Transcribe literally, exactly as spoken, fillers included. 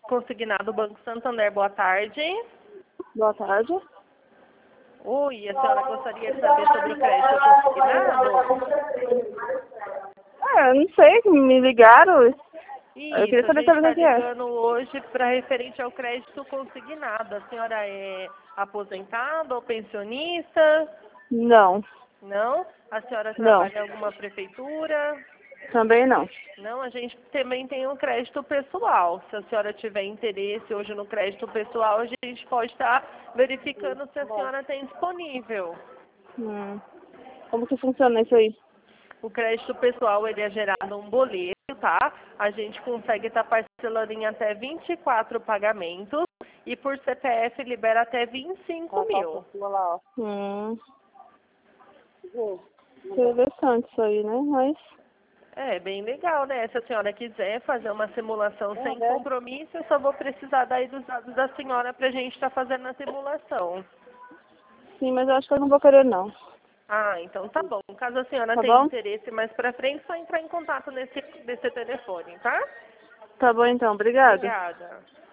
Consignado Banco Santander, boa tarde. Boa tarde. Oi, a senhora gostaria de saber sobre o crédito consignado? Ah, eu não sei, me ligaram. Eu queria Isso, a saber gente sobre está o que é. ligando hoje para referente ao crédito consignado. A senhora é aposentada ou pensionista? Não, Não? A senhora não, trabalha em alguma prefeitura? também não. Não, a gente também tem um crédito pessoal. Se a senhora tiver interesse hoje no crédito pessoal, a gente pode estar verificando se a senhora tem disponível. Hum. Como que funciona isso aí? O crédito pessoal, ele é gerado um boleto, tá? A gente consegue estar parcelando em até vinte e quatro pagamentos e por C P F libera até vinte e cinco mil. Hum. Interessante isso aí, né? Mas... É, bem legal, né? Se a senhora quiser fazer uma simulação sem compromisso, eu só vou precisar daí dos dados da senhora pra gente estar fazendo a simulação. Sim, mas eu acho que eu não vou querer, não. Ah, então tá bom. Caso a senhora Tá tenha bom? interesse mais pra frente, só entrar em contato nesse, nesse telefone, tá? Tá bom então, obrigada. Obrigada.